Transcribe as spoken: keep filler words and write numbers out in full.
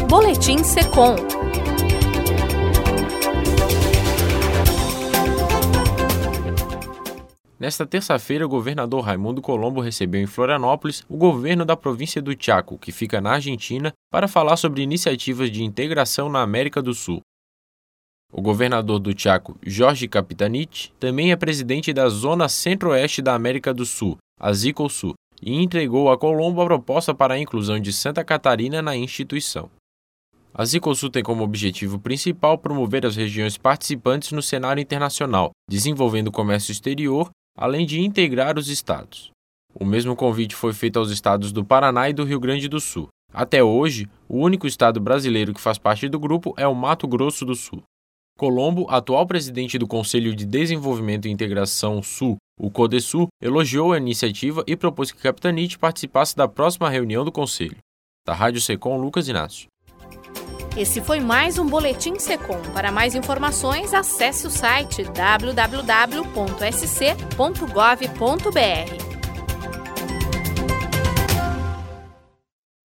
Boletim Secom. Nesta terça-feira, o governador Raimundo Colombo recebeu em Florianópolis o governo da província do Chaco, que fica na Argentina, para falar sobre iniciativas de integração na América do Sul. O governador do Chaco, Jorge Capitanich, também é presidente da Zona Centro-Oeste da América do Sul, a Zicosul, e entregou a Colombo a proposta para a inclusão de Santa Catarina na instituição. A Zicosul tem como objetivo principal promover as regiões participantes no cenário internacional, desenvolvendo o comércio exterior, além de integrar os estados. O mesmo convite foi feito aos estados do Paraná e do Rio Grande do Sul. Até hoje, o único estado brasileiro que faz parte do grupo é o Mato Grosso do Sul. Colombo, atual presidente do Conselho de Desenvolvimento e Integração Sul, o CODESUL, elogiou a iniciativa e propôs que Capitanich participasse da próxima reunião do Conselho. Da Rádio Secom, Lucas Inácio. Esse foi mais um Boletim Secom. Para mais informações, acesse o site w w w ponto s c ponto gov ponto b r.